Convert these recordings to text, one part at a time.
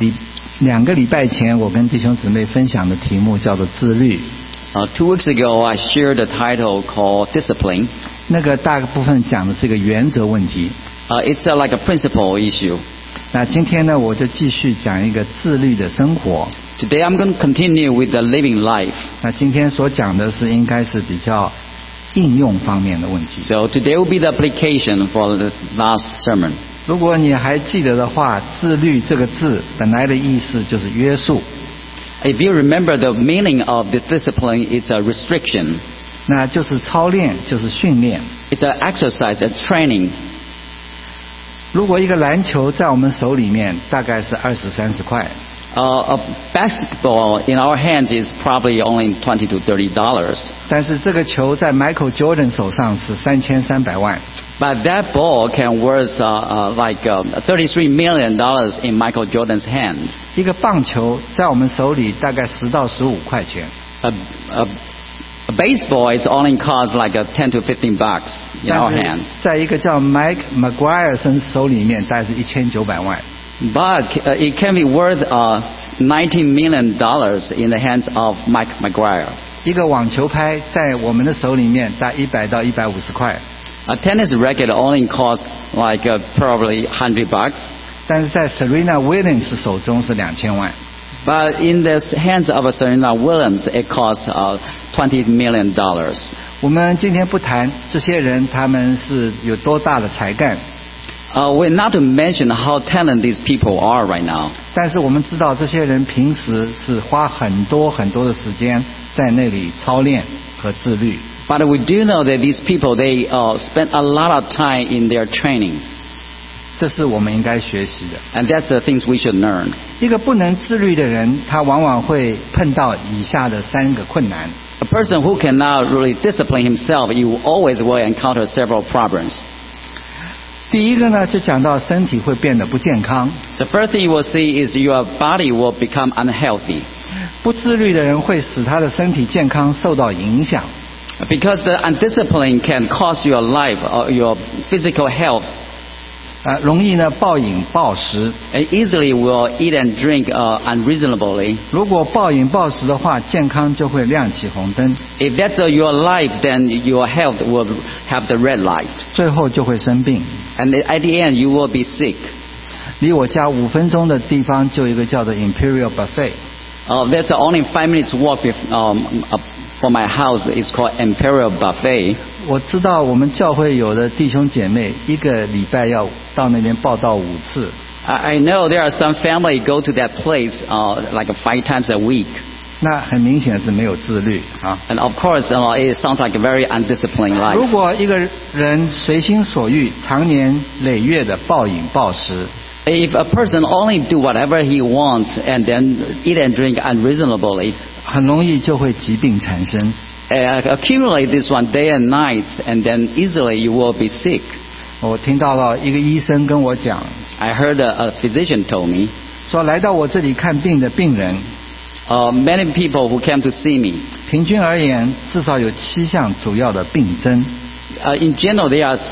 2个礼拜前，我跟弟兄姊妹分享的题目叫做自律。 2 weeks ago, I shared a title called Discipline. 那个大部分讲的这个原则问题。 It's like a principle issue. 那今天呢，我就继续讲一个自律的生活。 Today, I'm going to continue with the living life. 那今天所讲的是应该是比较应用方面的问题。 So today will be the application for the last sermon. 如果你还记得的话，自律这个字本来的意思就是约束。 If you remember the meaning of the discipline, it's a restriction. 那就是操练，就是训练。 It's an exercise, a training. 如果一个篮球在我们手里面，大概是20-30块。 A basketball in our hands is probably only $20 to $30. 但是这个球在 Michael Jordan 手上是3300万。 But that ball can worth like $33 million in Michael Jordan's hand. 一个棒球在我们手里大概10到15块钱。 A baseball is only cost like $10 to $15 in our hand. 在一个叫 Mike McGuire 手里面，大概是1900万。 But it can be worth $19 million in the hands of Mike McGuire. 一个网球拍在我们的手里面，大概100到150块。 A tennis racket only costs like probably $100. 但是在 Serena Williams 手中是2000万。 But in the hands of Serena Williams, it costs $20 million. 我们今天不谈这些人他们是有多大的才干。 We're not to mention how talented these people are right now. 但是我们知道这些人平时是花很多的时间在那里操练和自律。 But we do know that these people, they spend a lot of time in their training. 这是我们应该学习的。 And that's the things we should learn. 一个不能自律的人，他往往会碰到以下的3个困难。 A person who cannot really discipline himself, you always will encounter several problems. 第一个呢，就讲到身体会变得不健康。 The first thing you will see is your body will become unhealthy. 不自律的人会使他的身体健康受到影响。 Because the undiscipline can cause your life or your physical health. 容易呢暴饮暴食。 And easily will eat and drink unreasonably. 如果暴饮暴食的话，健康就会亮起红灯。 If that's your life, then your health will have the red light. 最后就会生病。 And at the end, you will be sick. 离我家5分钟的地方就有一个叫做 Imperial Buffet. There's only 5 minutes walk from my house. It's called Imperial Buffet. 我知道我们教会有的弟兄姐妹一个礼拜要到那边报道5次。 I know there are some family go to that place like 5 times a week. 那很明显是没有自律啊。 And of course, it sounds like a very undisciplined life. 如果一个人随心所欲，长年累月的暴饮暴食。 If a person only do whatever he wants and then eat and drink unreasonably, 很容易就会疾病产生。 Accumulate this one day and night, and then easily you will be sick. 我听到了一个医生跟我讲 I heard a physician told me. 说来到我这里看病的病人 Many people who came to see me. 平均而言至少有7项主要的病症。 In general, there are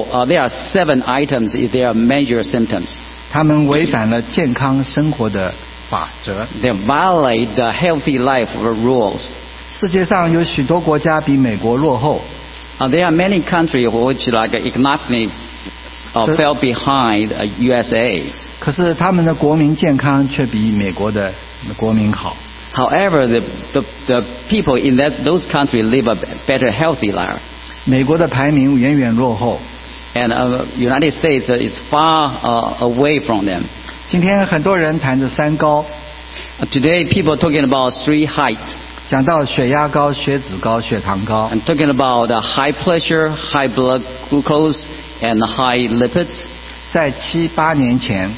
7 items. There are major symptoms. 他们违反了健康生活的法则。 They violate the healthy life rules. 世界上有许多国家比美国落后。 There are many countries which like economically fell behind USA. 可是他们的国民健康却比美国的国民好。 However, the people in those countries live a better healthy life. 美国的排名远远落后。 And United States is far away from them. 今天很多人谈着3高。 Today, people are talking about 3 heights. 讲到血压高、血脂高、血糖高。 I'm talking about high pressure, high blood glucose, and high lipids. 在7-8年前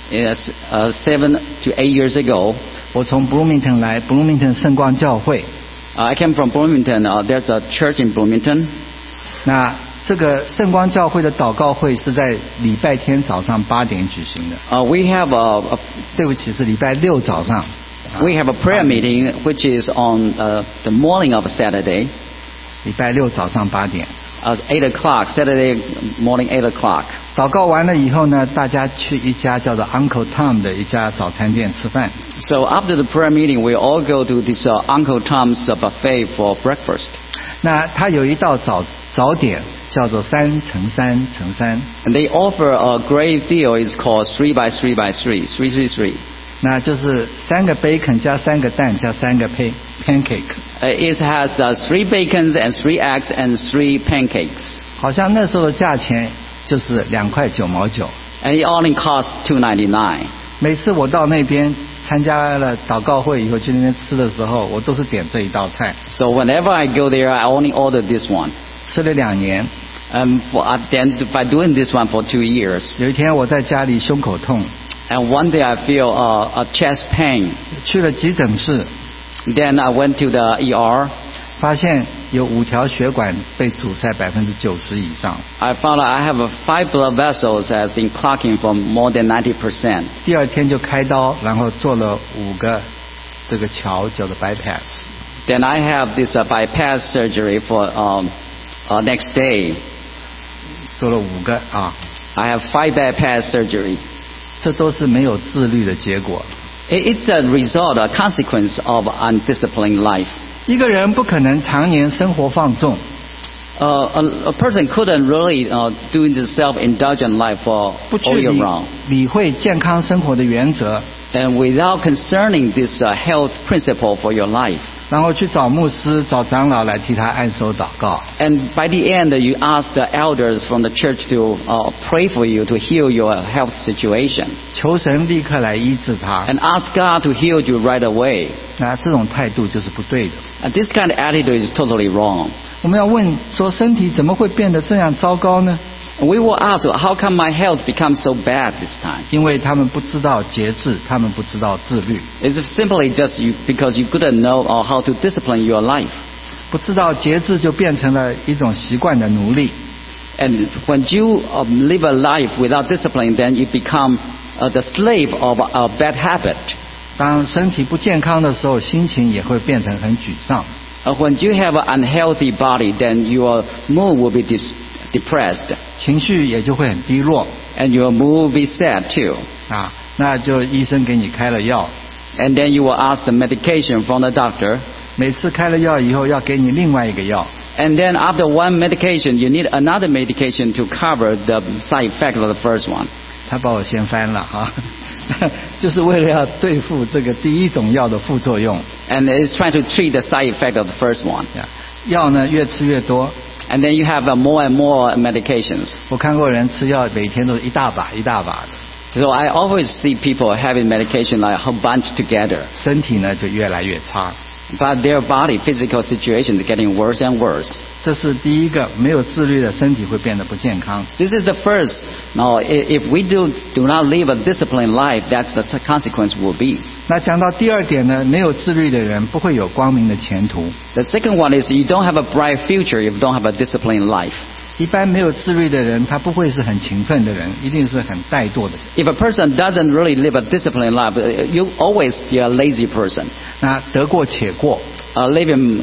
7 to 8 years ago, 我从 Bloomington 来 Bloomington 圣光教会。 I came from Bloomington. There's a church in Bloomington. 那这个圣光教会的祷告会是在礼拜天早上8点举行的。 We have 对不起，是礼拜6早上。 We have a prayer meeting which is on the morning of Saturday. 礼拜6早上8点。 8 o'clock, Saturday morning 8 o'clock. 祷告完了以后呢，大家去一家叫做 Uncle Tom 的一家早餐店吃饭。 So after the prayer meeting, we all go to this Uncle Tom's buffet for breakfast. 那他有一道早点叫做3乘3乘3， And they offer a great deal. It's called 3 by 3 by 3, 333. 那就是3个 bacon 加3个蛋加3个pancake。 It has 3 bacons and 3 eggs and 3 pancakes. 好像那时候的价钱就是2块9毛9。 And it only costs $2.99. 每次我到那边参加了祷告会以后去那边吃的时候，我都是点这一道菜。 So whenever I go there, I only order this one. 吃了2年。 Then by doing this one for 2 years. 有一天我在家里胸口痛。 And one day I feel a chest pain. 去了急诊室。 Then I went to the ER. 发现有5条血管被阻塞90%以上。 I found out I have 5 blood vessels has been clogging for more than 90%. 第二天就开刀，然后做了5个这个桥叫做 bypass。 Then I have this bypass surgery for next day. 做了5个啊。 I have 5 bypass surgery. 这都是没有自律的结果。 It's a result, a consequence of undisciplined life. 一个人不可能常年生活放纵。 A person couldn't really do the self-indulgent life for 不去 all year round. 理会健康生活的原则。 And without concerning this health principle for your life. 然后去找牧师、找长老来替他按手祷告。 And by the end, you ask the elders from the church to pray for you to heal your health situation. 求神立刻来医治他。 And ask God to heal you right away. 那这种态度就是不对的。 And this kind of attitude is totally wrong. 我们要问说，身体怎么会变得这样糟糕呢？ We will ask, how come my health becomes so bad this time? 因为他们不知道节制，他们不知道自律。 It's simply just because you couldn't know how to discipline your life. 不知道节制就变成了一种习惯的奴隶。 And when you live a life without discipline, then you become the slave of a bad habit. 当身体不健康的时候，心情也会变成很沮丧。 When you have an unhealthy body, then your mood will be depressed. 情绪也就会很低落。 And your mood will be sad too. 那就医生给你开了药。 And then you will ask the medication from the doctor. 每次开了药以后，要给你另外一个药。 And then after one medication, you need another medication to cover the side effect of the first one. 他把我先翻了就是为了要对付这个第一种药的副作用。 And it's trying to treat the side effect of the first one. 药呢越吃越多。 And then you have more and more medications. 我看过人吃药每天都是一大把一大把的。 So I always see people having medication like a whole bunch together. 身体呢就越来越差。 But their body physical situation is getting worse and worse. 这是第一个，没有自律的身体会变得不健康。 This is the first. Now, if we do not live a disciplined life, that's the consequence will be. 那讲到第二点呢，没有自律的人不会有光明的前途。 The second one is you don't have a bright future if you don't have a disciplined life. 一般没有自律的人，他不会是很勤奋的人，一定是很怠惰的人。 If a person doesn't really live a disciplined life, you always be a lazy person. 那得过且过。 Living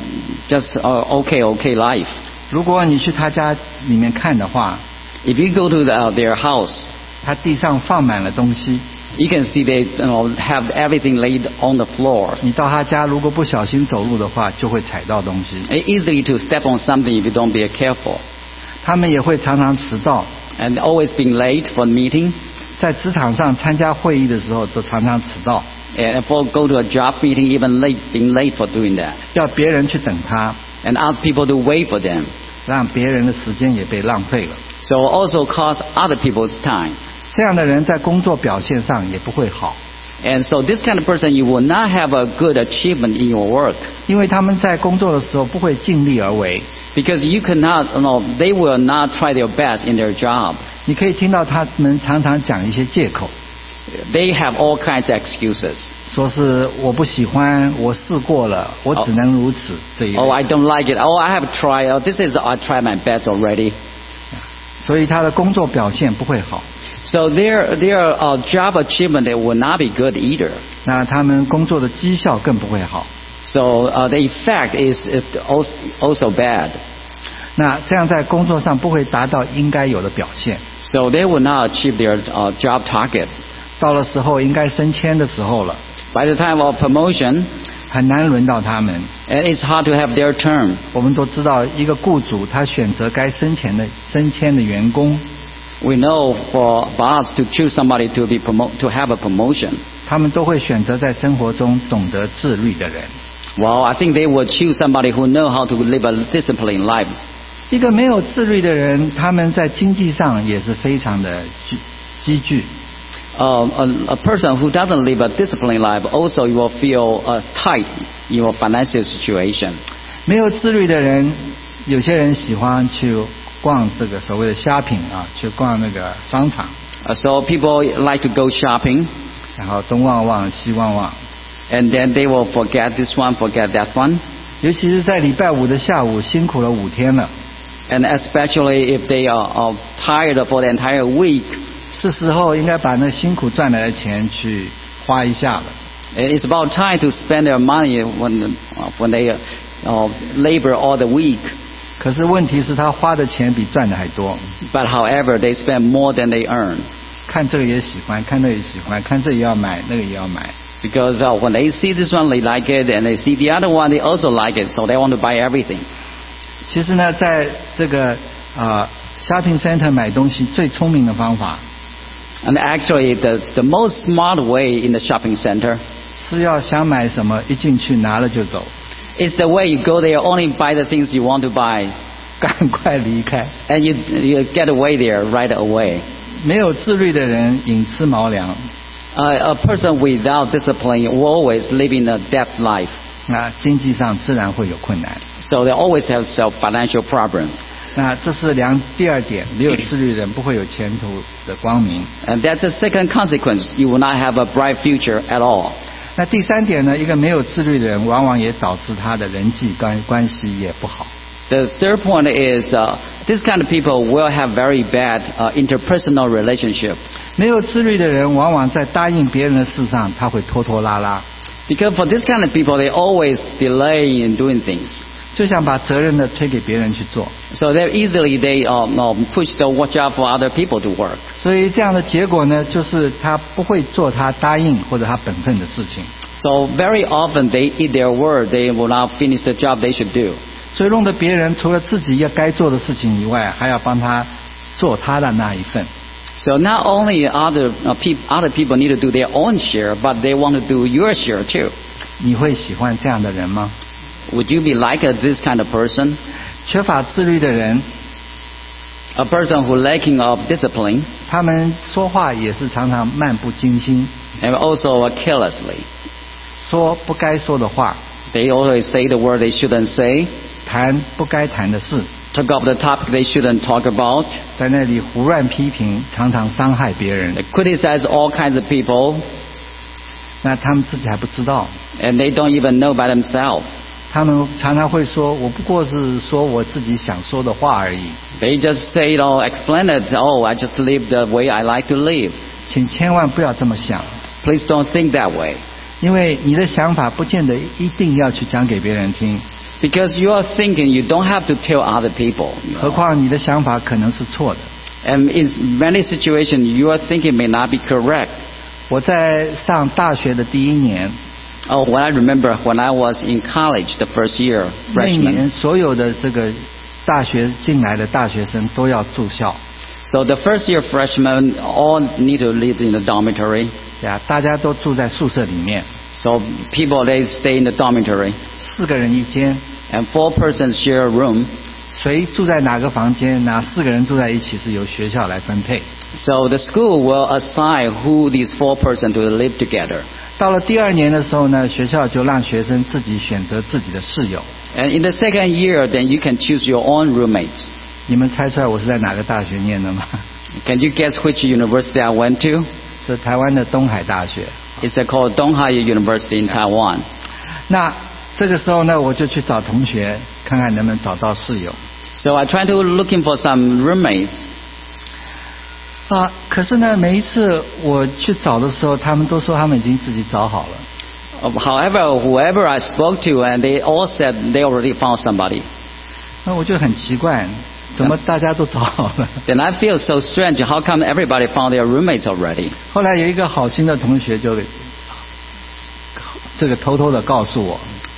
just okay life. 如果你去他家里面看的话 ，if you go to their house, 他地上放满了东西。 You can see they have everything laid on the floor. 你到他家如果不小心走路的话，就会踩到东西。 Easily to step on something if you don't be careful. 他们也会常常迟到。 And always being late for meeting. 在职场上参加会议的时候，都常常迟到。 And for go to a job meeting, even being late for doing that. 要别人去等他。 And ask people to wait for them. 让别人的时间也被浪费了。 So also cost other people's time. 这样的人在工作表现上也不会好。 And so this kind of person, you will not have a good achievement in your work. 因为他们在工作的时候不会尽力而为。 Because you cannot, they will not try their best in their job. 你可以听到他们常常讲一些借口。 They have all kinds of excuses. 说是我不喜欢，我试过了，我只能如此这一类。 I don't like it. I have tried. This is I tried my best already. 所以他的工作表现不会好。 So their job achievement will not be good either. 那他们工作的绩效更不会好。 So the effect is also bad. 那这样在工作上不会达到应该有的表现。 So they will not achieve their job target. 到了时候应该升迁的时候了， By the time of promotion, 很难轮到他们。 and it's hard to have their turn. 我们都知道，一个雇主他选择该升迁的员工， We know for us to choose somebody to have a promotion. 他们都会选择在生活中懂得自律的人。 Well, I think they would choose somebody who know how to live a disciplined life. 一个没有自律的人，他们在经济上也是非常的积聚。 A person who doesn't live a disciplined life also you will feel tight in your financial situation. 没有自律的人，有些人喜欢去逛这个所谓的虾品啊，去逛那个商场， So people like to go shopping, 然后东望望西望望。 and then they will forget this one, forget that one. 尤其是在礼拜五的下午，辛苦了5天了， And especially if they are tired for the entire week, 是时候应该把那辛苦赚来的钱去花一下了。 it's about time to spend their money when they labor all the week. 可是问题是他花的钱比赚的还多， But however, they spend more than they earn. 看这个也喜欢，看那个也喜欢，看这也要买，那个也要买。 Because when they see this one, they like it, and they see the other one, they also like it, so they want to buy everything. 其实呢，在这个shopping center 买东西最聪明的方法 And actually, the most smart way in the shopping center 是要想买什么，一进去拿了就走， is the way you go there, only buy the things you want to buy, 赶快离开。 and you get away there right away. 没有自律的人寅吃卯粮， A person without discipline will always live in a debt life. 那经济上自然会有困难。 So they always have financial problems. 那这是第二点，没有自律的人不会有前途的光明。 And that's the second consequence. You will not have a bright future at all. 那第三点呢，一个没有自律的人，往往也导致他的人际关系也不好。 The third point is this kind of people will have very bad interpersonal relationship. 没有自律的人，往往在答应别人的事上，他会拖拖拉拉， Because for this kind of people, they always delay in doing things. 就想把责任呢推给别人去做。 So they push the watch out for other people to work. 所以这样的结果呢，就是他不会做他答应或者他本分的事情， So very often they eat their word. They will not finish the job they should do. 所以弄得别人除了自己要该做的事情以外，还要帮他做他的那一份。 So not only other people need to do their own share, but they want to do your share too. 你会喜欢这样的人吗？ Would you be like this kind of person? 缺乏自律的人， A person who lacking of discipline 他们说话也是常常漫不经心， and also carelessly. 说不该说的话， They always say the word they shouldn't say, 谈不该谈的事， talk about the topic they shouldn't talk about, 在那里胡乱批评，常常伤害别人 they。criticize all kinds of people, 那他们自己还不知道， and they don't even know by themselves. 他们常常会说：“我不过是说我自己想说的话而已。 They just say, explain it. Oh, I just live the way I like to live. ” 请千万不要这么想， Please don't think that way. 因为你的想法不见得一定要去讲给别人听， Because you are thinking, you don't have to tell other people. 何况你的想法可能是错的。 And in many situations, your thinking may not be correct. 我在上大学的第1年， Oh, when I remember when I was in college, the first year, 那一 freshman. 年所有的这个大学进来的大学生都要住校， So the first year freshmen all need to live in the dormitory. 对啊，大家都住在宿舍里面， So people, they stay in the dormitory. 4个人一间， And 4 persons share a room. 谁住在哪个房间，哪4个人住在一起是由学校来分配。 So the school will assign who these 4 persons to live together. 到了第2年的时候呢，学校就让学生自己选择自己的室友。 And in the second year, then you can choose your own roommates. 你们猜出来我是在哪个大学念的吗？ Can you guess which university I went to? 是台湾的东海大学。 It's called Donghai University in Taiwan. 那这个时候呢，我就去找同学，看看能不能找到室友。 So I tried to looking for some roommates. 可是呢，每一次我去找的时候，他们都说他们已经自己找好了。 However, whoever I spoke to, and they all said they already found somebody. 那我就很奇怪，怎么大家都找好了？ Then I feel so strange. How come everybody found their roommates already? 后来有一个好心的同学就这个偷偷的告诉我，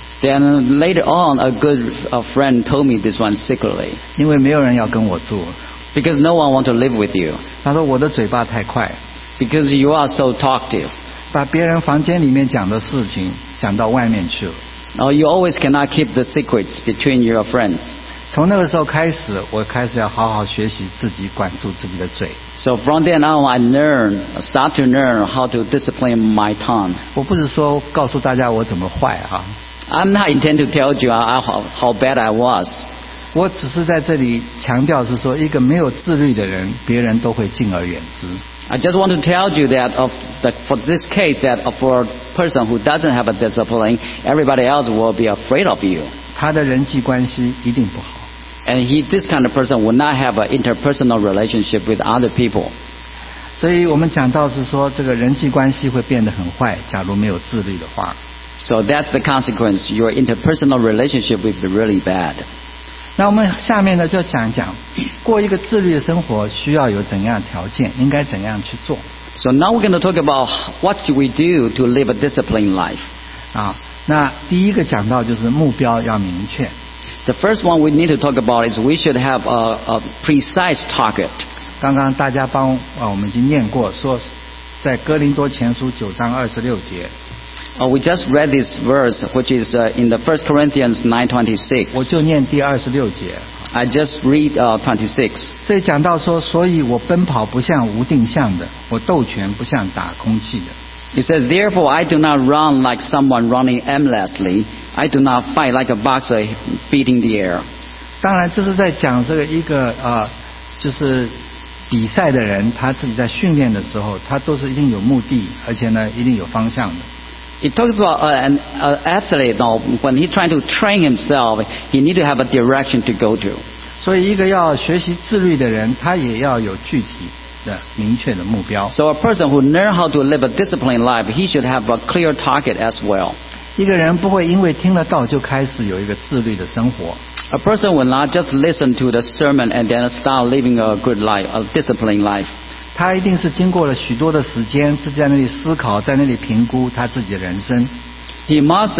Then later on, a good friend told me this one secretly. 因为没有人要跟我住， Because no one want to live with you. 他说我的嘴巴太快， Because you are so talkative. 把别人房间里面讲的事情讲到外面去了。 Now you always cannot keep the secrets between your friends. 从那个时候开始，我开始要好好学习自己管住自己的嘴。 So from then on, I start to learn how to discipline my tongue. 我不是说告诉大家我怎么坏啊， I'm not intend to tell you how bad I was. 我只是在这里强调是说，一个没有自律的人，别人都会敬而远之。 I just want to tell you that for this case, that for a person who doesn't have a discipline, everybody else will be afraid of you. 他的人际关系一定不好。 And this kind of person will not have an interpersonal relationship with other people. 所以我们讲到是说，这个人际关系会变得很坏，假如没有自律的话。 So that's the consequence. Your interpersonal relationship will be really bad. 那我们下面呢就讲讲，过一个自律的生活需要有怎样的条件，应该怎样去做 So now we're going to talk about what should we do to live a disciplined life. 啊？那第一个讲到就是目标要明确。 The first one we need to talk about is we should have a precise target. 刚刚大家我们已经念过，说在哥林多前书9章26节， We just read this verse, which is in the 1 Corinthians 9:26. 我就念第26节。 I just read 26. 这里讲到说，所以我奔跑不像无定向的，我斗拳不像打空气的。 It says, "Therefore I do not run like someone running aimlessly. I do not fight like a boxer beating the air." 当然，这是在讲这个一个就是比赛的人，他自己在训练的时候，他都是一定有目的，而且呢，一定有方向的。 It talks about an athlete. Now, when he's trying to train himself, he need to have a direction to go to. 所以，一个要学习自律的人，他也要有具体的、明确的目标。 So a person who learn how to live a disciplined life, he should have a clear target as well. 一个人不会因为听了道就开始有一个自律的生活。 A person will not just listen to the sermon and then start living a good life, a disciplined life. 他一定是经过了许多的时间，自己在那里思考，在那里评估他自己的人生。 He must,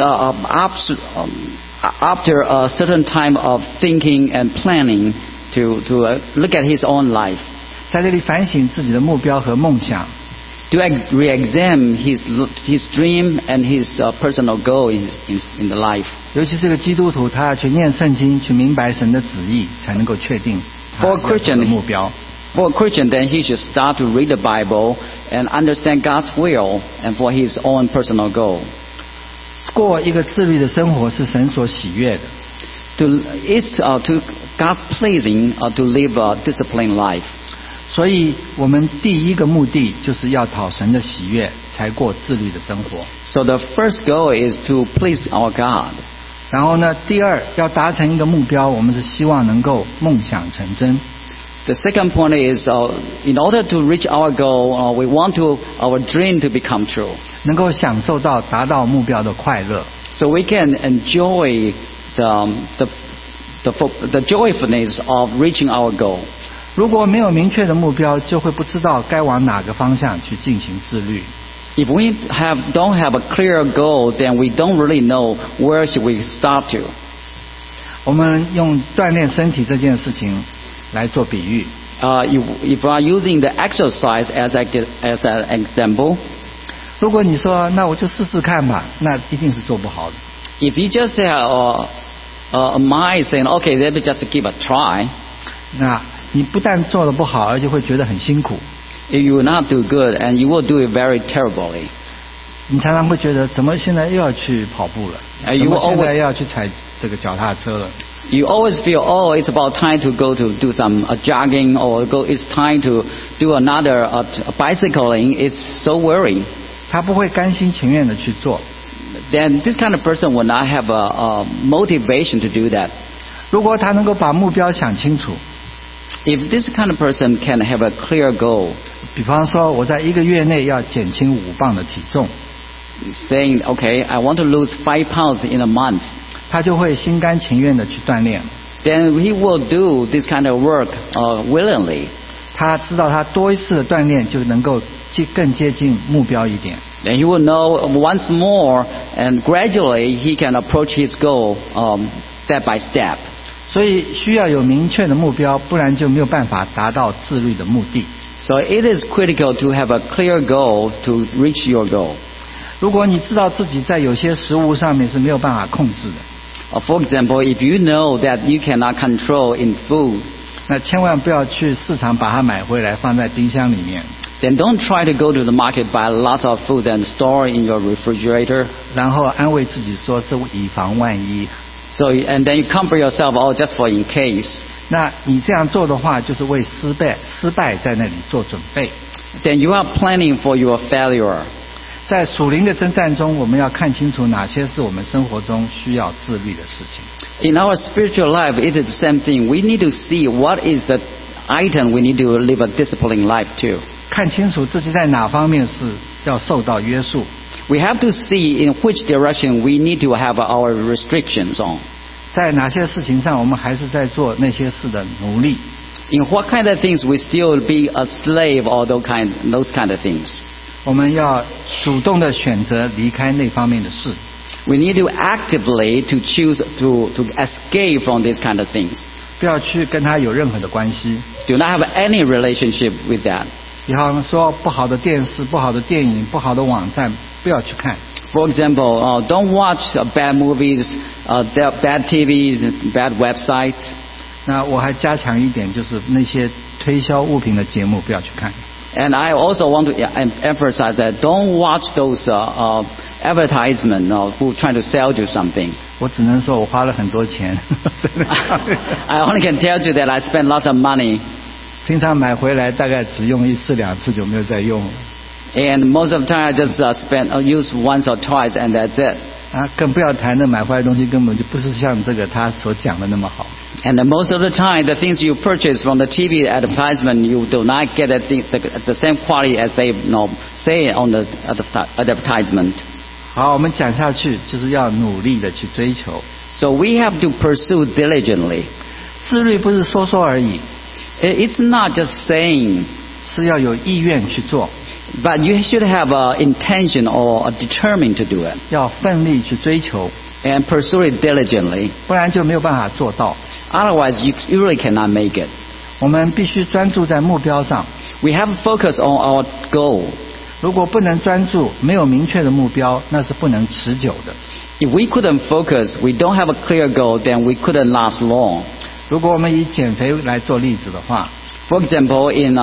after a certain time of thinking and planning, to look at his own life, 在这里反省自己的目标和梦想， to re-examine his dream and his personal goal in the life. 尤其是个基督徒，他要去念圣经，去明白神的旨意，才能够确定他 For a 要走 Christian, 的目标。 For a Christian, then he should start to read the Bible and understand God's will and for his own personal goal. 过一个自律的生活是神所喜悦的。 It's to God's pleasing to live a disciplined life. 所以我们第一个目的就是要讨神的喜悦，才过自律的生活。 So the first goal is to please our God. 然后呢，第二要达成一个目标，我们是希望能够梦想成真。 The second point is, in order to reach our goal, we want our dream to become true. 能够享受到达到目标的快乐。 So we can enjoy the joyfulness of reaching our goal. 如果没有明确的目标，就会不知道该往哪个方向去进行自律。 If we don't have a clear goal, then we don't really know where should we start to. 我们用锻炼身体这件事情来做比喻。 If we are using the exercise as an example, 如果你说那我就试试看吧，那一定是做不好的。 if you just say a mind saying, okay, let me just give a try, 那你不但做得不好，而且会觉得很辛苦。 you will not do good and you will do it very terribly. 你常常会觉得，怎么现在又要去跑步了？ And 怎 you 么 will 现在 always- 又要去踩这个脚踏车了？ You always feel, oh, it's about time to go to do some jogging or it's time to do another bicycling. It's so worrying. 他不会甘心情愿的去做。 Then this kind of person will not have a motivation to do that. 如果他能够把目标想清楚， If this kind of person can have a clear goal, 比方说我在1个月内要减轻5磅的体重， saying, okay, I want to lose 5 pounds in a month, 他就会心甘情愿的去锻炼。 then he will do this kind of work willingly. 他知道他多一次的锻炼就能够更接近目标一点。 Then he will know once more, and gradually he can approach his goal step by step. 所以需要有明确的目标，不然就没有办法达到自律的目的。 So it is critical to have a clear goal to reach your goal. 如果你知道自己在有些食物上面是没有办法控制的， For example, if you know that you cannot control in food, 那千万不要去市场把它买回来放在冰箱里面， then don't try to go to the market, buy lots of food and store in your refrigerator. 然后安慰自己说是以防万一。 So, and then you comfort yourself, oh, just for in case. 那你这样做的话，就是为失败在那里做准备。 Then you are planning for your failure. 在属灵的征战中，我们要看清楚哪些是我们生活中需要自律的事情。 In our spiritual life, it is the same thing. We need to see what is the item we need to live a disciplined life to. 看清楚自己在哪方面是要受到约束， We have to see in which direction we need to have our restrictions on. 在哪些事情上我们还是在做那些事的奴隶。 In what kind of things we still be a slave or those kind of things. 我们要主动的选择离开那方面的事， We need to actively to choose to escape from these kind of things. 不要去跟他有任何的关系。 Do not have any relationship with that. 比方说不好的电视、不好的电影、不好的网站，不要去看。 For example, don't watch bad movies, bad TV, bad websites. 那我还加强一点，就是那些推销物品的节目不要去看。 And I also want to emphasize that don't watch those advertisements who trying to sell you something. 我只能说我花了很多钱。 I only can tell you that I spend lots of money. 平常买回来大概只用1次2次就没有再用了。 And most of the time I just use once or twice and that's it. 啊，更不要谈那买回来的东西根本就不是像这个他所讲的那么好。 And most of the time, the things you purchase from the TV advertisement, you do not get the same quality as they say on the advertisement. 好，我们讲下去，就是要努力的去追求。 So we have to pursue diligently. 自律不是说说而已， It's not just saying, 是要有意愿去做， but you should have an intention or determined to do it 要奋力去追求， and pursue it diligently. 不然就没有办法做到。 Otherwise, you really cannot make it. 我们必须专注在目标上， We have to focus on our goal. 如果不能专注，没有明确的目标，那是不能持久的。 If we couldn't focus, we don't have a clear goal, then we couldn't last long. 如果我们以减肥来做例子的话， For example, in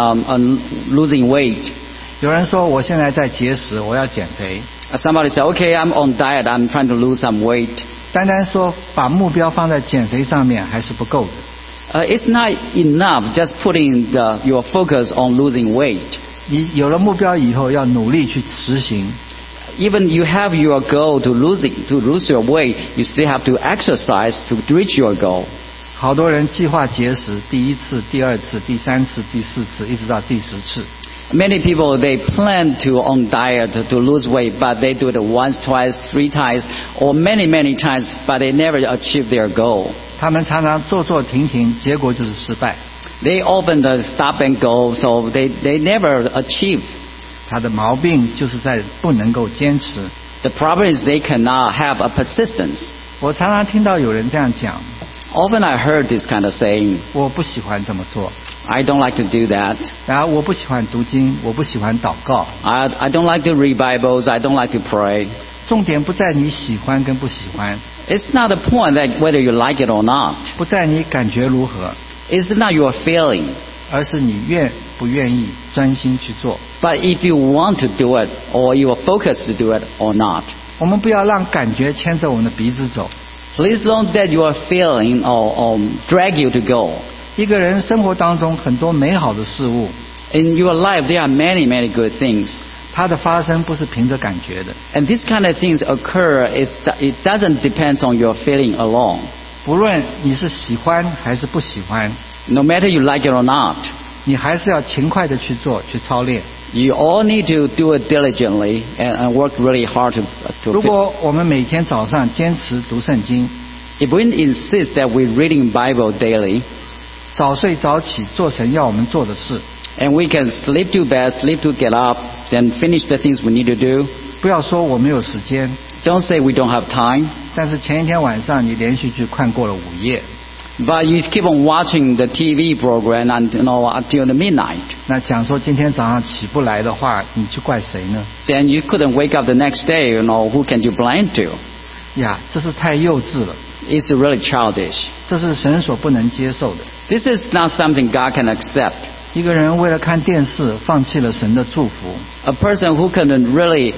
losing weight, 有人说我现在在节食，我要减肥。 somebody said, okay, I'm on diet, I'm trying to lose some weight. 单单说把目标放在减肥上面还是不够的。 It's not enough just putting your focus on losing weight. 你有了目标以后，要努力去实行。 Even you have your goal to lose your weight, you still have to exercise to reach your goal. 好多人计划节食，第1次、第2次、第3次、第4次，一直到第10次。 Many people, they plan to on diet to lose weight, but they do it once, twice, 3 times, or many, many times, but they never achieve their goal. 他们常常做停停，结果就是失败。 They often stop and go, so they never achieve. 他的毛病就是在不能够坚持。 The problem is they cannot have a persistence. 我常常听到有人这样讲， Often I heard this kind of saying, 我不喜欢这么做， I don't like to do that. 然后我不喜欢读经，我不喜欢祷告。 I don't like to read Bibles. I don't like to pray. 重点不在你喜欢跟不喜欢， It's not the point that whether you like it or not. 不在你感觉如何， It's not your feeling. 而是你愿不愿意专心去做。 But if you want to do it, or you are focused to do it or not. 我们不要让感觉牵着我们的鼻子走。 Please don't let your feeling or drag you to go. 一个人生活当中很多美好的事物， In your life, there are many, many good things. 它的发生不是凭着感觉的。 And these kind of things occur, it doesn't depend on your feeling alone. 不论你是喜欢还是不喜欢， No matter you like it or not, 你还是要勤快的去做，去操练。 you all need to do it diligently and work really hard to 如果我们每天早上坚持读圣经， If we insist that we're reading Bible daily, 早睡早起，做神要我们做的事， and we can sleep to bed, sleep to get up, then finish the things we need to do, 不要说我没有时间， don't say we don't have time, 但是前一天晚上你连续剧看过了5夜， but you keep on watching the TV program until the midnight. 那讲说今天早上起不来的话，你去怪谁呢？ Then you couldn't wake up the next day, who can you blame to? 呀，这是太幼稚了， It's really childish. 这是神所不能接受的。 This is not something God can accept. 一个人为了看电视，放弃了神的祝福， A person who can really,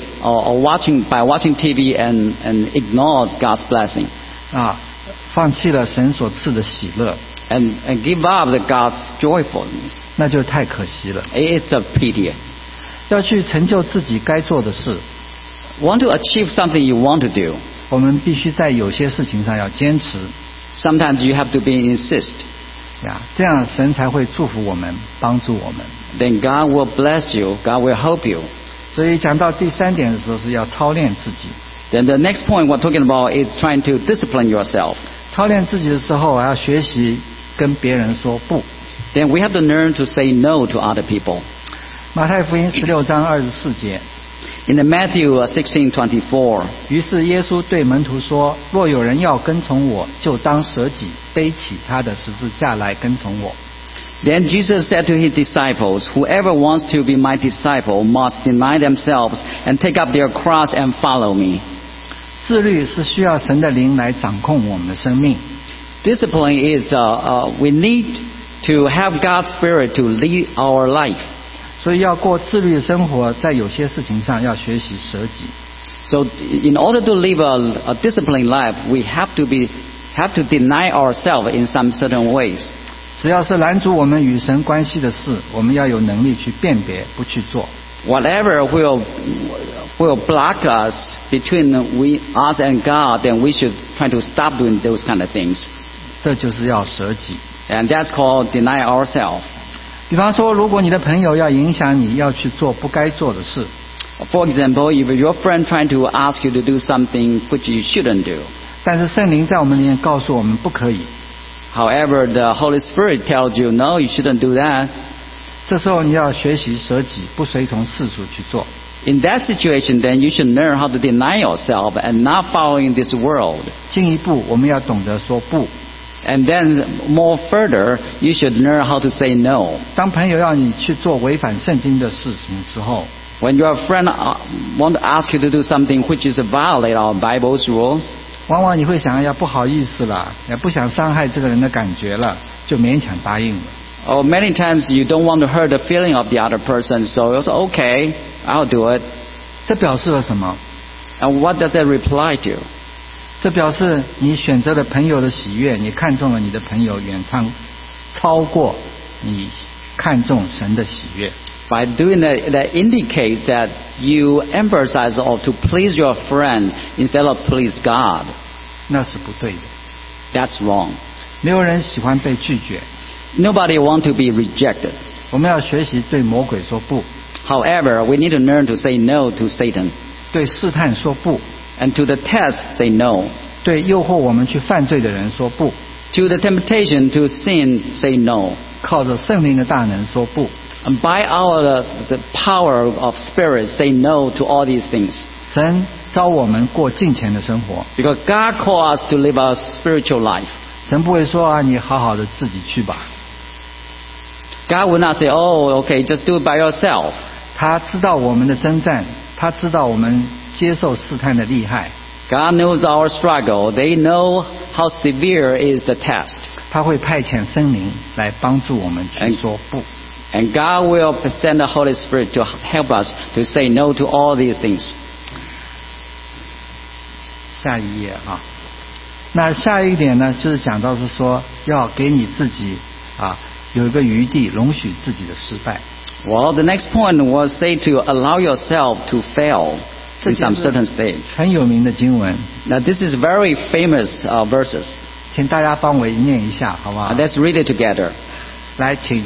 by watching TV and ignores God's blessing 啊，放弃了神所赐的喜乐， and give up the God's joyfulness, 那就太可惜了。 it's a pity. 要去成就自己该做的事， Want to achieve something you want to do, 我们必须在有些事情上要坚持 sometimes you have to insist. 呀，这样神才会祝福我们，帮助我们。 Then God will bless you, God will help you. 所以讲到第3点的时候，是要操练自己。 Then the next point we're talking about is trying to discipline yourself. 操练自己的时候，要学习跟别人说不。 Then we have to learn to say no to other people. 马太福音16章24节， In the Matthew 16:24, 于是耶稣对门徒说：“若有人要跟从我，就当舍己，背起他的十字架来跟从我。” then Jesus said to his disciples, whoever wants to be my disciple must deny themselves and take up their cross and follow me. 自律是需要神的灵来掌控我们的生命。 Discipline is, we need to have God's Spirit to lead our life. 所以要过自律的生活，在有些事情上要学习舍己。 So in order to live a disciplined life, we have to deny ourselves in some certain ways. 只要是拦阻我们与神关系的事，我们要有能力去辨别，不去做。 Whatever will block us between us and God, then we should try to stop doing those kind of things. 这就是要舍己。 And that's called deny ourselves. 比方说，如果你的朋友要影响你要去做不该做的事， For example, if your friend trying to ask you to do something which you shouldn't do, 但是圣灵在我们里面告诉我们不可以， however, the Holy Spirit tells you, no, you shouldn't do that. 这时候你要学习舍己，不随从世俗去做。 In that situation, then you should learn how to deny yourself and not following this world. 进一步，我们要懂得说不。 And then more further, you should learn how to say no. 当朋友要你去做违反圣经的事情之后， When your friend want to ask you to do something which is violate our Bible's rules, 往往你会想要不好意思了，也不想伤害这个人的感觉了，就勉强答应了。 or many times you don't want to hurt the feeling of the other person, so it's okay, I'll do it. 这表示了什么？ And what does that reply to? 这表示你选择了朋友的喜悦，你看中了你的朋友远超过你看重神的喜悦。 By doing that, that indicates that you emphasize or to please your friend instead of please God. 那是不对的。 That's wrong. 没有人喜欢被拒绝， Nobody want to be rejected. 我们要学习对魔鬼说不， However, we need to learn to say no to Satan. 对试探说不， And to the test, say no. 对诱惑我们去犯罪的人说不， To the temptation to sin, say no. 靠着圣灵的大能说不。 And by the power of Spirit, say no to all these things. 神召我们过敬虔的生活， Because God calls us to live a spiritual life. 神不会说啊，你好好的自己去吧。 God will not say, oh, okay, just do it by yourself. 他知道我们的征战，他知道我们接受试探的厉害， God knows our struggle. They know how severe is the test. 他会派遣圣灵来帮助我们去说不。 And God will send the Holy Spirit to help us to say no to all these things. 下一页啊，那下一点呢，就是讲到是说要给你自己啊有一个余地，容许自己的失败。 Well, the next point was say to allow yourself to fail in some certain stage. 很有名的经文， Now, this is very famous verses. 请大家帮我念一下，好不好？ Let's read it together. 来，请。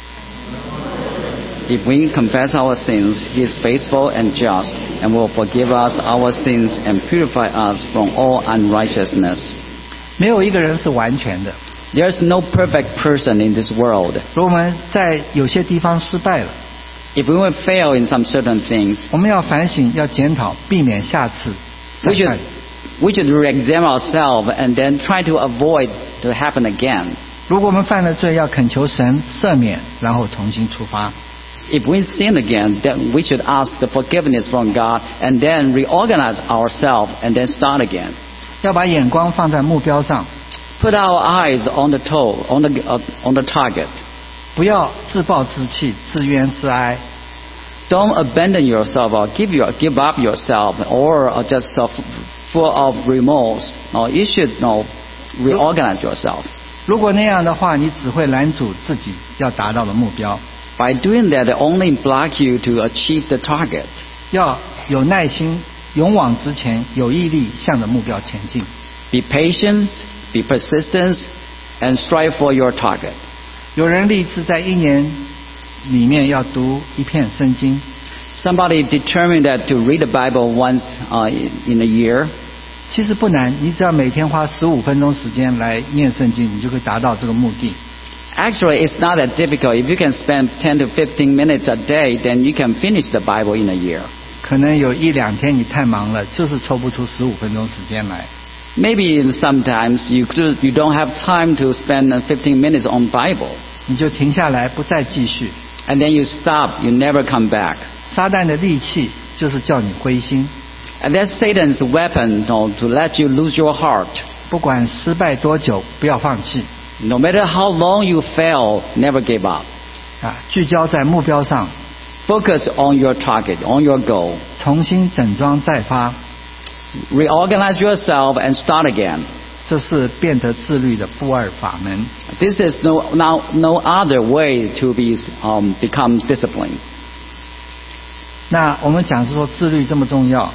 If we confess our sins, He is faithful and just, and will forgive us our sins and purify us from all unrighteousness. 没有一个人是完全的。 There's no perfect person in this world. 如果我们在有些地方失败了， If we will fail in some certain things, 我们要反省，要检讨，避免下次再 we 犯 should re-examine ourselves and then try to avoid to happen again. 如果我们犯了罪，要恳求神赦免，然后重新出发。 If we sin again, then we should ask the forgiveness from God and then reorganize ourselves and then start again. 要把眼光放在目标上， Put our eyes on the target. 不要自暴自弃、自怨自哀。 Don't abandon yourself or give up yourself or just full of remorse. No, you should reorganize yourself. 如果那样的话，你只会拦阻自己要达到的目标。 By doing that, it only block you to achieve the target. 要有耐心，勇往直前，有毅力，向着目标前进。 Be patient, be persistent, and strive for your target. 有人立志在1年里面要读1篇圣经， Somebody determined that to read the Bible once in a year. 其实不难，你只要每天花15分钟时间来念圣经，你就可以达到这个目的。 Actually, it's not that difficult. If you can spend 10 to 15 minutes a day, then you can finish the Bible in a year. 可能有1、2天你太忙了，就是抽不出15分钟时间来。 Maybe sometimes you don't have time to spend 15 minutes on Bible. 你就停下来，不再继续。 And then you stop, you never come back. 撒旦的利器就是叫你灰心， And that's Satan's weapon to let you lose your heart. 不管失败多久，不要放弃 No matter how long you fail, never give up. 啊！聚焦在目标上， Focus on your target, on your goal. 重新整装再发， Reorganize yourself and start again. 这是变得自律的不二法门。 This is no other way to become disciplined. 那我们讲是说自律这么重要，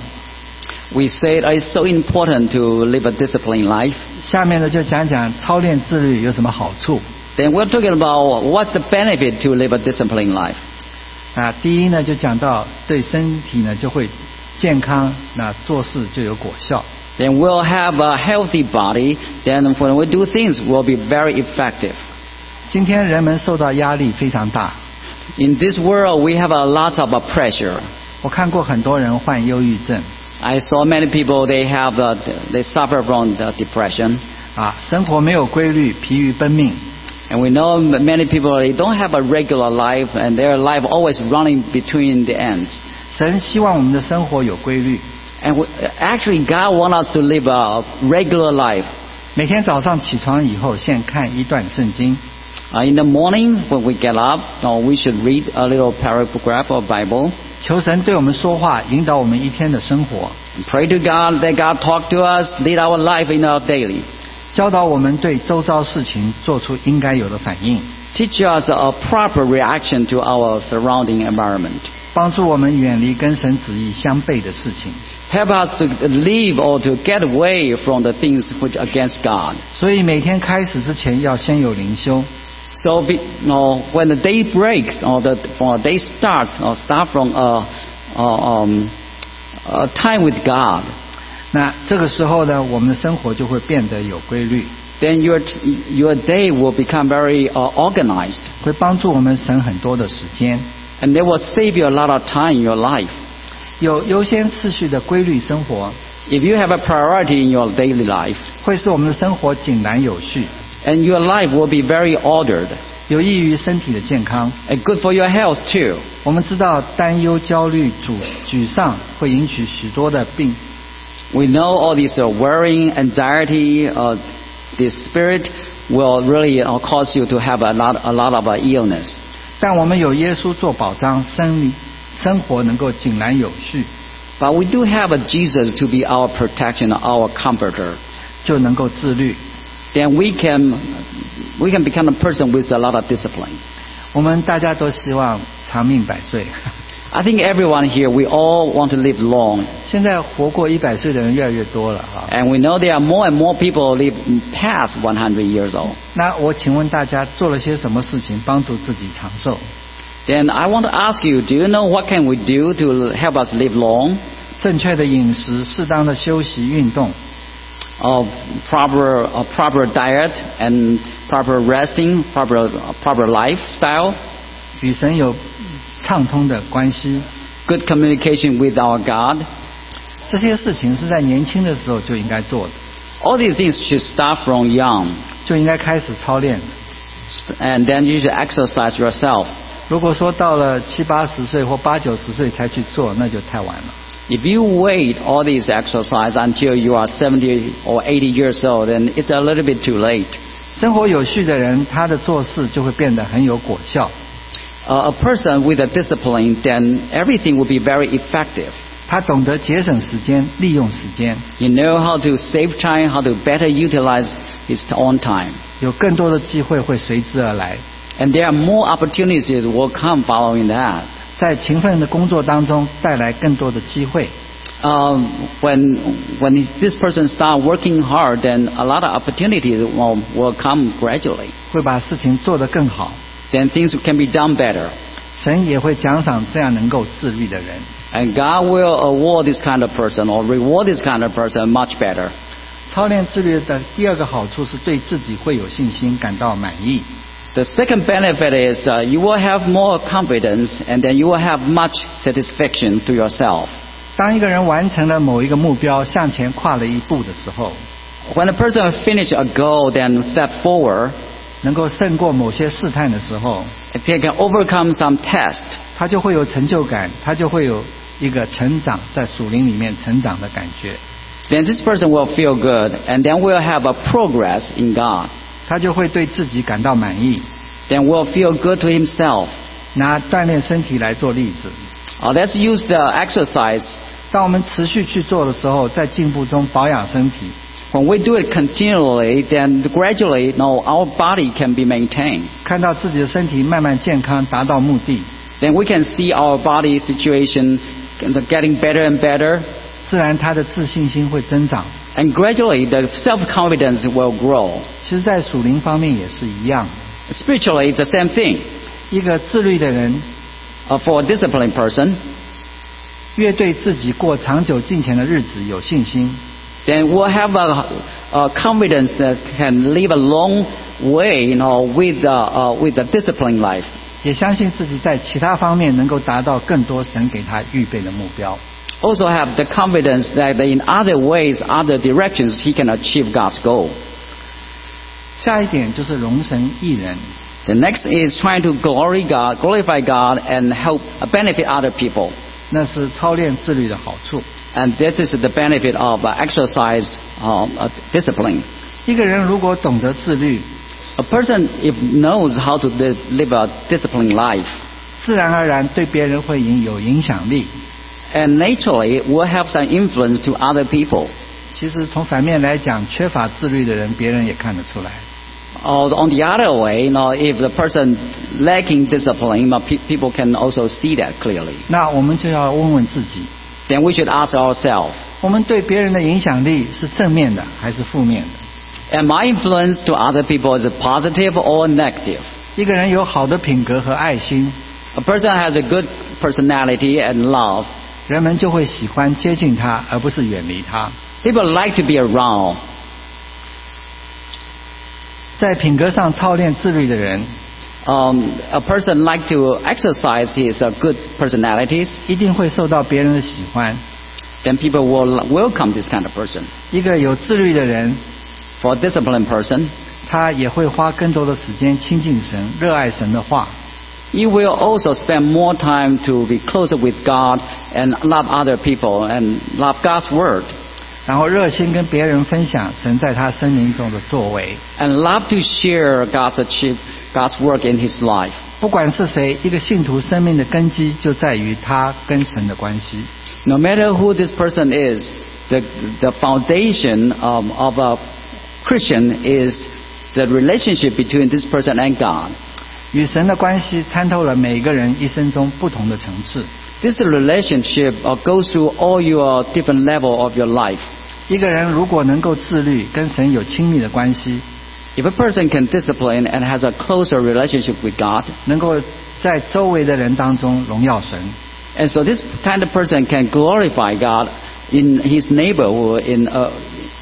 We say it's so important to live a disciplined life. 下面呢就讲讲操练自律有什么好处 Then we're talking about what's the benefit to live a disciplined life. 啊。第一呢就讲到对身体呢就会健康，那做事就有果效。 Then we'll have a healthy body. Then when we do things, we'll be very effective. 今天人们受到压力非常大， In this world, we have a lot of pressure. 我看过很多人患忧郁症 I saw many people they suffer from the depression, 啊，生活没有规律，疲于奔命。 and we know many people they don't have a regular life, and their life always running between the ends. 神希望我们的生活有规律， And actually, God wants us to live a regular life. 每天早上起床以后，先看一段圣经， In the morning, when we get up, we should read a little paragraph of Bible. 求神对我们说话，引导我们一天的生活， Pray to God that God talk to us, lead our life in our daily. 教导我们对周遭事情做出应该有的反应， Teach us a proper reaction to our surrounding environment. 帮助我们远离跟神旨意相悖的事情。 Help us to leave or to get away from the things which are against God. 所以每天开始之前要先有灵修， So when the day breaks or the day starts, start from a time with God. 那这个时候呢，我们的生活就会变得有规律， Then your day will become very organized, 会帮助我们省很多的时间。 and they will save you a lot of time in your life. 有优先次序的规律生活， If you have a priority in your daily life, 会使我们的生活井然有序， and your life will be very ordered 有益于身体的健康。 and good for your health too. 我们知道担忧、焦虑、沮丧会引起许多的病， We know all this worrying, anxiety, this spirit will really cause you to have a lot of illness. 但我们有耶稣做保障，生活能够井然有序， But we do have a Jesus to be our protection, our comforter. 就能够自律。 Then we can become a person with a lot of discipline. 我们大家都希望长命百岁， I think everyone here, we all want to live long. 现在活过100岁的人越来越多了啊。 And we know there are more and more people live past 100 years old. 那我请问大家做了些什么事情帮助自己长寿？ Then I want to ask you, do you know what can we do to help us live long? 正确的饮食、适当的休息、运动， of proper diet and proper resting, proper lifestyle, 与神有畅通的关系。 good communication with our God. 这些事情是在年轻的时候就应该做的， All these things should start from young, 就应该开始操练。 and then you should exercise yourself. 如果说到了70、80岁或80、90岁才去做，那就太晚了。 If you wait all these exercise until you are 70 or 80 years old, then it's a little bit too late. 生活有序的人，他的做事就会变得很有果效。 A person with a discipline, then everything will be very effective. 他懂得节省时间，利用时间， You know how to save time, how to better utilize his own time. 有更多的机会会随之而来。 And there are more opportunities will come following that. 在勤奋的工作当中带来更多的机会。 When this person start working hard, then a lot of opportunities will come gradually. 会把事情做得更好， Then things can be done better. 神也会奖赏这样能够自律的人。 And God will award this kind of person or reward this kind of person much better. 操练自律的第二个好处是对自己会有信心，感到满意。 The second benefit is you will have more confidence, and then you will have much satisfaction to yourself. 当一个人完成了某一个目标，向前跨了一步的时候， When a person finish a goal, then step forward, 能够胜过某些试探的时候， if they can overcome some test, 他就会有成就感，他就会有一个成长，在属灵里面成长的感觉， then this person will feel good, and then will have a progress in God. 他就会对自己感到满意。 Then will feel good to himself. 拿锻炼身体来做例子， Let's use the exercise. 当我们持续去做的时候，在进步中保养身体， When we do it continually, then gradually, our body can be maintained. 看到自己的身体慢慢健康，达到目的， Then we can see our body situation getting better and better, 自然他的自信心会增长。 and gradually the self-confidence will grow. 其实，在属灵方面也是一样， Spiritually, it's the same thing. 一个自律的人， For a disciplined person, 越对自己过长久敬虔的日子有信心， then we'll have a confidence that can live a long way, with a disciplined life. 也相信自己在其他方面能够达到更多神给他预备的目标。 Also have the confidence that in other ways, other directions, he can achieve God's goal. 下一点就是荣神益人， The next is trying to glorify God, and help benefit other people. 那是操练自律的好处。 And this is the benefit of exercise discipline. 一个人如果懂得自律， A person if knows how to live a disciplined life, 自然而然对别人会有影响力。 and naturally will have some influence to other people. 其实从反面来讲，缺乏自律的人，别人也看得出来。 Or on the other way, if the person lacking discipline, people can also see that clearly. 那我们就要问问自己， Then we should ask ourselves, 我们对别人的影响力是正面的还是负面的？ am I influence to other people is it positive or negative? 一个人有好的品格和爱心， A person has a good personality and love. 人们就会喜欢接近他，而不是远离他。 People like to be around. 在品格上操练自律的人， A person like to exercise his good personalities, 一定会受到别人的喜欢。 then people will welcome this kind of person. 一个有自律的人， For a disciplined person, 他也会花更多的时间亲近神，热爱神的话。 you will also spend more time to be closer with God and love other people and love God's word, 然后热心跟别人分享神在他生命中的作为。 and love to share God's work in his life. 不管是谁，一个信徒生命的根基就在于他跟神的关系。 No matter who this person is, the foundation of a Christian is the relationship between this person and God. 与神的关系参透了每个人一生中不同的层次。 This relationship goes through all your different level of your life. 一个人如果能够自律，跟神有亲密的关系， If a person can discipline and has a closer relationship with God, 能够在周围的人当中荣耀神， and so this kind of person can glorify God in his neighborhood,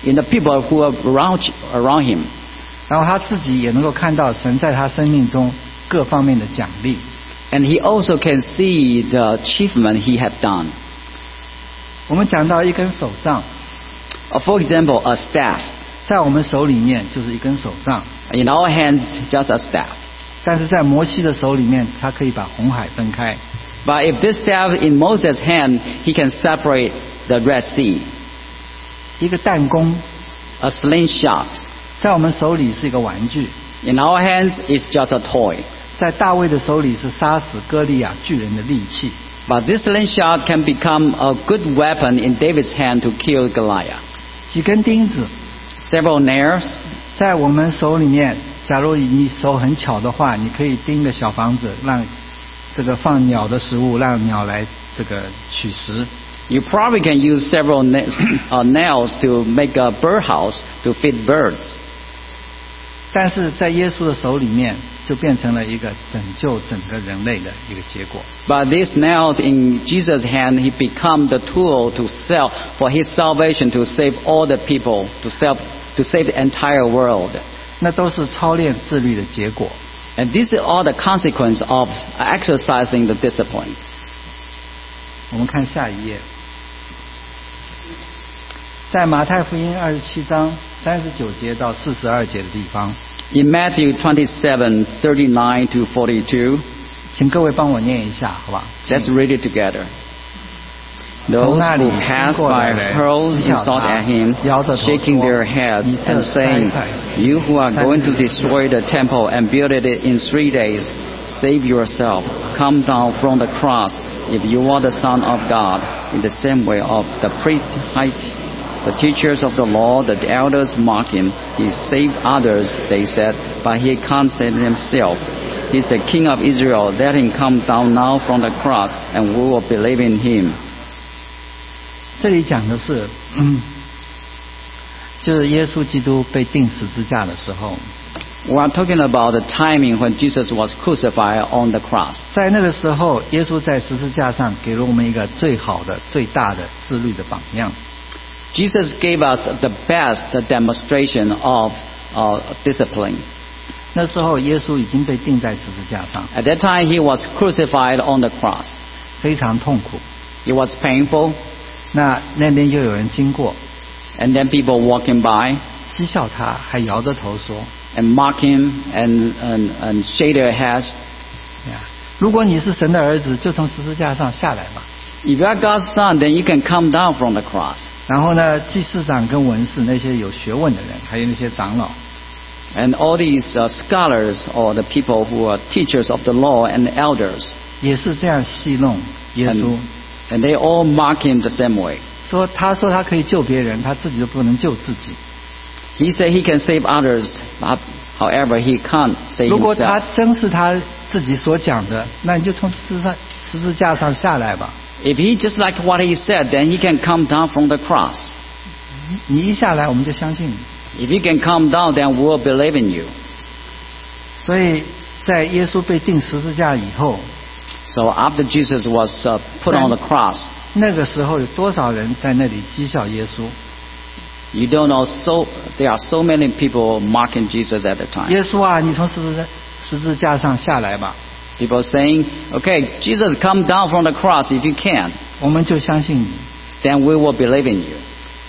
in the people who are around him. 然后他自己也能够看到神在他生命中各方面的奖励。 And he also can see the achievement he had done. 我们讲到一根手杖， For example, a staff. 在我们手里面就是一根手杖， In our hands, just a staff. 但是在摩西的手里面，他可以把红海分开。 But if this staff in Moses' hand, he can separate the Red Sea. 一个弹弓 A slingshot. 在我们手里是一个玩具， In our hands, it's just a toy. 在大卫的手里是杀死歌利亚巨人的利器。 But this slingshot can become a good weapon in David's hand to kill Goliath. 几根钉子 Several nails. 在我们手里面，假如你手很巧的话，你可以钉个小房子，让这个放鸟的食物，让鸟来这个取食。 You probably can use several nails to make a birdhouse to feed birds. 但是在耶稣的手里面，就变成了一个拯救整个人类的一个结果。 But these nails in Jesus' hand, he become the tool for his salvation to save all the people, to save the entire world. 那都是操练自律的结果。 And these are all the consequence of exercising the discipline. 我们看下一页，在马太福音27章39节到42节的地方， In Matthew 27:39 to 42, 请各位帮我念一下，好吧？ let's read it together. 从 Those 那里 who 经 passed 过来 by 的人 hurled 讥笑 insult 他 at him, 摇着头 shaking 说 their heads 你这 and 三 saying, 块 You who are 三 going to 日 destroy the temple and build it in 3 days, save yourself. Come down from the cross if you are the Son of God. In the same way of the priests, the teachers of the law, the elders mock him. He saved others, they said, but he can't save himself. He's the King of Israel. Let him come down now from the cross, and we will believe in him. 这里讲的是，就是耶稣基督被钉十字架的时候， We are talking about the timing when Jesus was crucified on the cross. 在那个时候，耶稣在十字架上给了我们一个最好的、最大的自律的榜样。 Jesus gave us the best demonstration of discipline. 那时候，耶稣已经被钉在十字架上， At that time, he was crucified on the cross. 非常痛苦。 It was painful, 那边又有人经过， and then people walking by 讥笑他，还摇着头说 and mock him and shake their heads. 呀：“如果你是神的儿子，就从十字架上下来吧。 If you are God's son, then you can come down from the cross. ” 然后呢，祭司长跟文士那些有学问的人，还有那些长老， And all these scholars or the people who are teachers of the law and elders, 也是这样戏弄耶稣， and they all mock him the same way. 说他可以救别人，他自己都不能救自己。 He said he can save others, but however, he can't save 如果他 himself. 真是他自己所讲的，那你就从十字架上下来吧。 If he just like what he said, then he can come down from the cross. 你一下来，我们就相信你。 If you can come down, then we will believe in you. 所以在耶稣被钉十字架以后， So after Jesus was put on the cross, 那个时候有多少人在那里讥笑耶稣？ you don't know, so there are so many people mocking Jesus at the time. 耶稣啊，你从十字架上下来吧， People saying, okay, Jesus, come down from the cross if you can. 我们就相信你。 Then we will believe in you.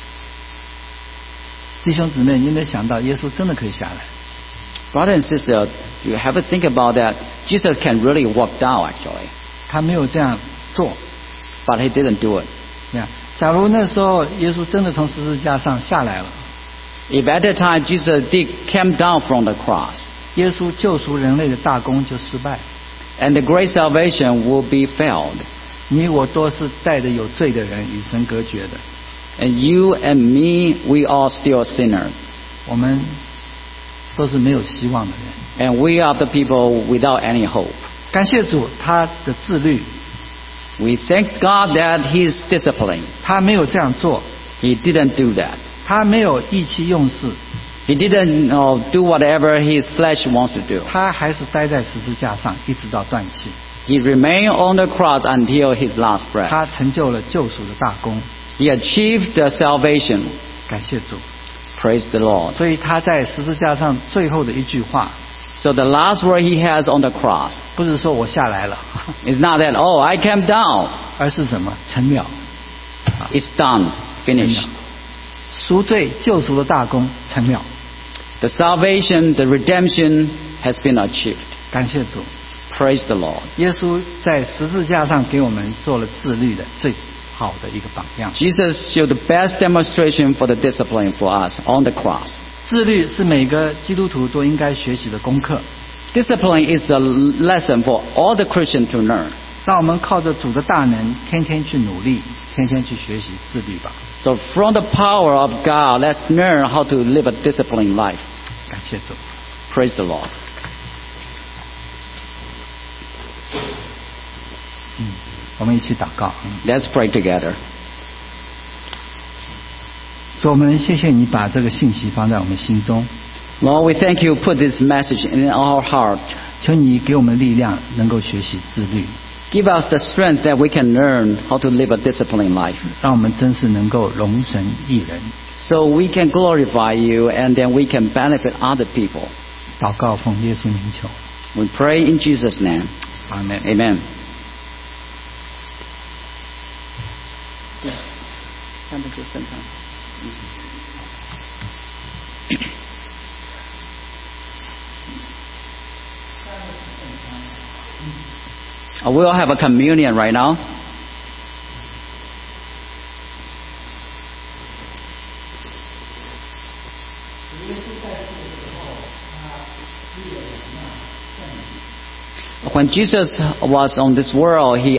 弟兄姊妹，你有没有想到耶稣真的可以下来？ Brother and sister, you have to think about that. Jesus can really walk down actually, 他没有这样做。 but he didn't do it. 呀，假如那时候耶稣真的从十字架上下来了， If at that time Jesus came down from the cross, 耶稣救赎人类的大功就失败。 and the great salvation will be failed, 你我都是带着有罪的人与神隔绝的， and you and me, we are still sinners, 我们都是没有希望的人。 and we are the people without any hope. 感谢主，他的自律， We thank God that He's disciplined. 他没有这样做， He didn't do that. 他没有意气用事， He didn't do whatever his flesh wants to do. 他还是待在十字架上，一直到断气。 He remained on the cross until his last breath. 他成就了救赎的大功， He achieved the salvation. 感谢主。 Praise the Lord. 所以他在十字架上最后的一句话， So the last word he has on the cross 不是说我下来了， is not that, oh, I came down. 而是什么？成了， It's done. 成 Finished. 了，赎罪救赎的大功成了。 The salvation, the redemption has been achieved. 感谢主， Praise the Lord. 耶稣在十字架上给我们做了自律的最好的一个榜样。 Jesus showed the best demonstration for the discipline for us on the cross. 自律是每个基督徒都应该学习的功课。 Discipline is a lesson for all the Christians to learn. 让我们靠着主的大能，天天去努力，天天去学习自律吧。 So from the power of God, let's learn how to live a disciplined life. 感谢主。 Praise the Lord. 我们一起祷告。 Let's pray together. 主，我们谢谢你把这个信息放在我们心中， Lord, we thank you put this message in our heart. 求你给我们力量，能够学习自律， Give us the strength that we can learn how to live a disciplined life. 让我们真是能够荣神益人。 So we can glorify you and then we can benefit other people. 祷告奉耶稣名求， We pray in Jesus' name. 阿门。 Amen. We'll have a communion right now. When Jesus was on this world, he